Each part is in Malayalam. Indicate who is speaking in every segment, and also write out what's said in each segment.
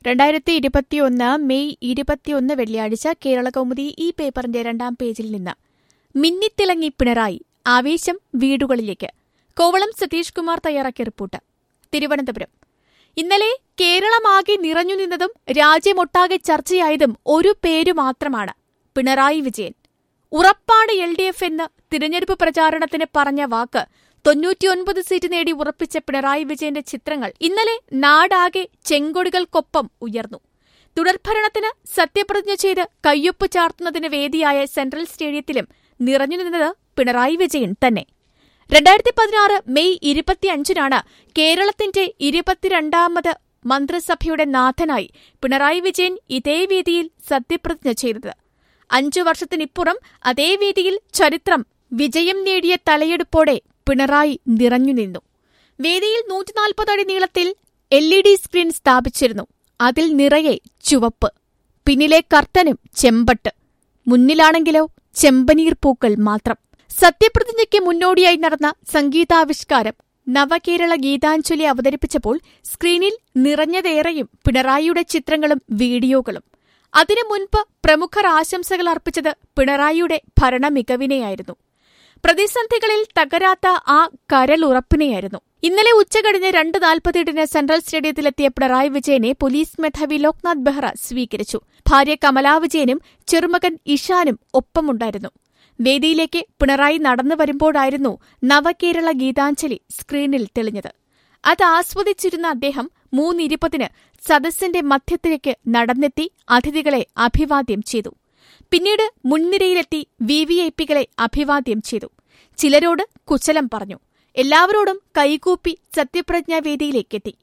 Speaker 1: 2021 മെയ് 21 വെള്ളിയാഴ്ച കേരളകൗമുദി ഈ പേപ്പറിന്റെ 2-ാം പേജിൽ നിന്ന് മിന്നിത്തിളങ്ങി പിണറായി ആവേശം വീടുകളിലേക്ക്. കോവളം സതീഷ് കുമാർ തയ്യാറാക്കിയ റിപ്പോർട്ട്. തിരുവനന്തപുരം. ഇന്നലെ കേരളമാകെ നിറഞ്ഞുനിന്നതും രാജ്യമൊട്ടാകെ ചർച്ചയായതും ഒരു പേരു മാത്രമാണ്: പിണറായി വിജയൻ. ഉറപ്പാണ് LDF എന്ന് തിരഞ്ഞെടുപ്പ് പ്രചാരണത്തിന് പറഞ്ഞ വാക്ക് 99 സീറ്റ് നേടി ഉറപ്പിച്ച പിണറായി വിജയന്റെ ചിത്രങ്ങൾ ഇന്നലെ നാടാകെ ചെങ്കൊടികൾക്കൊപ്പം ഉയർന്നു. തുടർഭരണത്തിന് സത്യപ്രതിജ്ഞ ചെയ്ത് കയ്യൊപ്പ് ചാർത്തുന്നതിന് വേദിയായ സെൻട്രൽ സ്റ്റേഡിയത്തിലും നിറഞ്ഞുനിന്നത് പിണറായി വിജയൻ തന്നെ. 2016 മെയ് 25-നാണ് കേരളത്തിന്റെ 22ാമത് മന്ത്രിസഭയുടെ നാഥനായി പിണറായി വിജയൻ ഇതേ വേദിയിൽ സത്യപ്രതിജ്ഞ ചെയ്തത്. 5 വർഷത്തിനിപ്പുറം അതേ വേദിയിൽ ചരിത്രം വിജയം നേടിയ തലയെടുപ്പോടെ പിണറായി നിറഞ്ഞുനിന്നു. വേദിയിൽ 140 അടി നീളത്തിൽ LED സ്ക്രീൻ സ്ഥാപിച്ചിരുന്നു. അതിൽ നിറയെ ചുവപ്പ്, പിന്നിലെ കർട്ടനും ചെമ്പട്ട്, മുന്നിലാണെങ്കിലോ ചെമ്പനീർ പൂക്കൾ മാത്രം. സത്യപ്രതിജ്ഞയ്ക്ക് മുന്നോടിയായി നടന്ന സംഗീതാവിഷ്കാരം നവകേരള ഗീതാഞ്ജലി അവതരിപ്പിച്ചപ്പോൾ സ്ക്രീനിൽ നിറഞ്ഞതേറെയും പിണറായിയുടെ ചിത്രങ്ങളും വീഡിയോകളും. അതിനു മുൻപ് പ്രമുഖർ ആശംസകൾ അർപ്പിച്ചത് പിണറായിയുടെ ഭരണമികവിനെയായിരുന്നു. പ്രതിസന്ധികളിൽ തകരാത്ത ആ കരളുറപ്പിനെയായിരുന്നു. ഇന്നലെ ഉച്ചകഴിഞ്ഞ് 2:47 സെൻട്രൽ സ്റ്റേഡിയത്തിലെത്തിയ പിണറായി വിജയനെ പോലീസ് മേധാവി ലോക്നാഥ് ബെഹ്റ സ്വീകരിച്ചു. ഭാര്യ കമലാ വിജയനും ചെറുമകൻ ഇഷാനും ഒപ്പമുണ്ടായിരുന്നു. വേദിയിലേക്ക് പിണറായി നടന്നു വരുമ്പോഴായിരുന്നു നവകേരള ഗീതാഞ്ജലി സ്ക്രീനിൽ തെളിഞ്ഞത്. അത് ആസ്വദിച്ചിരുന്ന അദ്ദേഹം 3:20 സദസ്സിന്റെ മധ്യത്തിലേക്ക് നടന്നെത്തി അതിഥികളെ അഭിവാദ്യം ചെയ്തു. പിന്നീട് മുൻനിരയിലെത്തി VVIPകളെ അഭിവാദ്യം ചെയ്തു. ചിലരോട് കുശലം പറഞ്ഞു. എല്ലാവരോടും കൈകൂപ്പി സത്യപ്രതിജ്ഞാവേദിയിലേക്കെത്തി.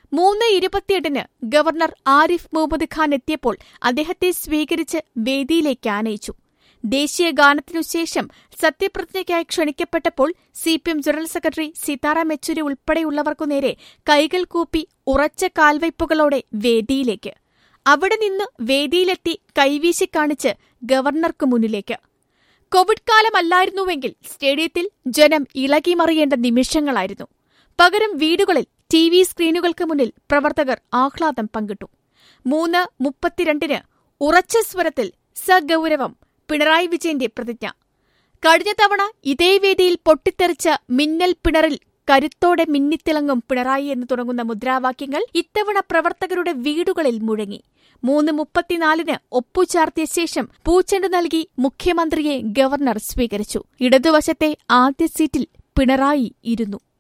Speaker 1: 3:28 ഗവർണർ ആരിഫ് മുഹമ്മദ് ഖാൻ എത്തിയപ്പോൾ അദ്ദേഹത്തെ സ്വീകരിച്ച് വേദിയിലേക്ക് ആനയിച്ചു. ദേശീയ ഗാനത്തിനുശേഷം സത്യപ്രതിജ്ഞയ്ക്കായി ക്ഷണിക്കപ്പെട്ടപ്പോൾ CPM general secretary Sitaram Yechury ഉൾപ്പെടെയുള്ളവർക്കുനേരെ കൈകൾ കൂപ്പി ഉറച്ച കാൽവയ്പുകളോടെ വേദിയിലേക്ക്. അവിടെ നിന്ന് വേദിയിലെത്തി കൈവീശി കാണിച്ച് ഗവർണർക്കു മുന്നിലേക്ക്. കോവിഡ് കാലമല്ലായിരുന്നുവെങ്കിൽ സ്റ്റേഡിയത്തിൽ ജനം ഇളകിമറിയേണ്ട നിമിഷങ്ങളായിരുന്നു. പകരം വീടുകളിൽ TV സ്ക്രീനുകൾക്ക് മുന്നിൽ പ്രവർത്തകർ ആഹ്ലാദം പങ്കിട്ടു. 3:32 ഉറച്ച സ്വരത്തിൽ സഗൗരവം പിണറായി വിജയന്റെ പ്രതിജ്ഞ. കഴിഞ്ഞ തവണ ഇതേ വേദിയിൽ പൊട്ടിത്തെറിച്ച മിന്നൽ പിണറിൽ കരുത്തോടെ മിന്നിത്തിളങ്ങും പിണറായി എന്ന് തുടങ്ങുന്ന മുദ്രാവാക്യങ്ങൾ ഇത്തവണ പ്രവർത്തകരുടെ വീടുകളിൽ മുഴങ്ങി. 3:34 ഒപ്പുചാർത്തിയ ശേഷം പൂച്ചെണ്ട് നൽകി മുഖ്യമന്ത്രിയെ ഗവർണർ സ്വീകരിച്ചു. ഇടതുവശത്തെ ആദ്യ സീറ്റിൽ പിണറായി ഇരുന്നു.